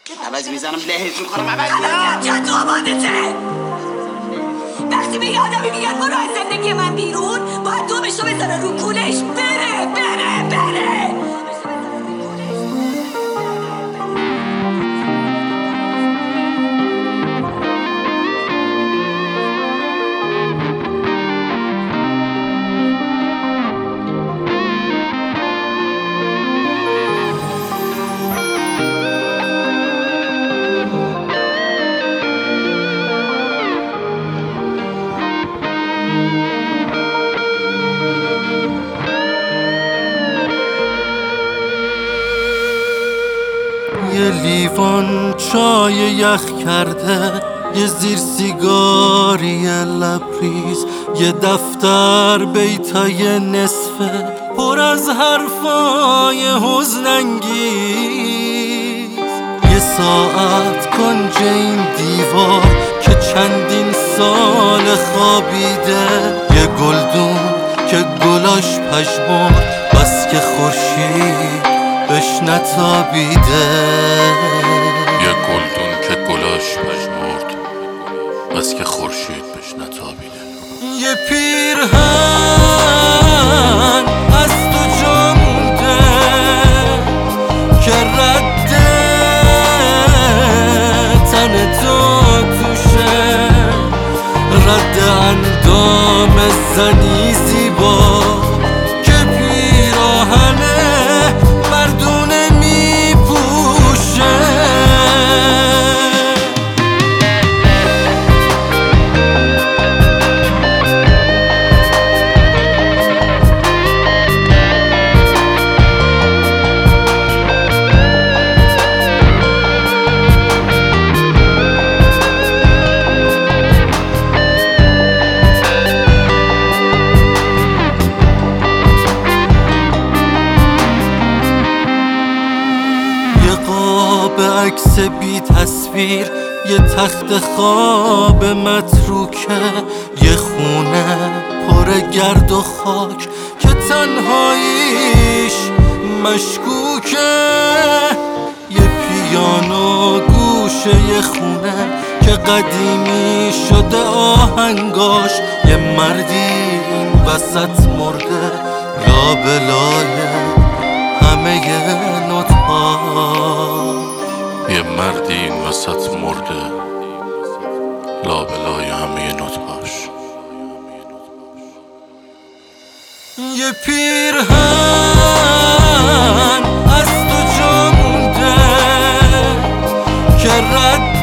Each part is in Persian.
عوض میزنم لهت میکنم عوض چند تو آمادته وقتی به آدمی میگن برو از زندگی من بیرون باید دو بشو بزنه رو کولش بره بره بره یه لیوان چای یخ کرده، یه زیر سیگاری لبریز، یه دفتر بیتای نصفه پر از حرفای حزن انگیز، یه ساعت کنج این دیوار که چندین سال خوابیده، یه گلدون که گلاش پژمرد بس که خورشید بهش نتابیده، یه گلدون که گلاش پژمرد بس که خورشید بهش نتابیده، یه پیرهن از تو جا مونده که رد تن تو توشه، رد اندام زنی زیبا که پیراهنه مردونه میپوشه. یه قاب عکس بی تصویر، یه تخت خواب متروکه، یه خونه پر گرد و خاک که تنهاییش مشکوکه، یه پیانو گوشه یه خونه که قدیمی شده آهنگاش، یه مردی این وسط مرده لابلای همه نوت‌ها، یه مردی این وسط مرده لابلای همه نطقاش، یه پیرهن از تو جا مونده که رد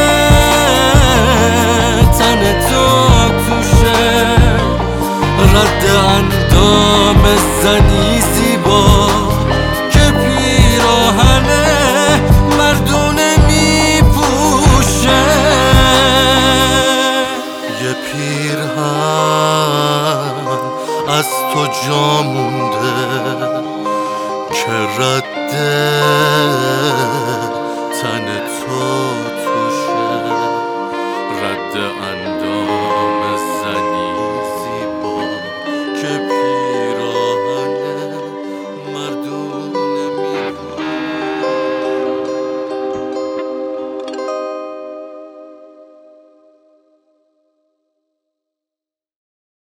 تن تو توشه، رد اندام زنی زیبا که پیراهنه مردونه میپوشه، یه پیرهن از تو جا مونده که رد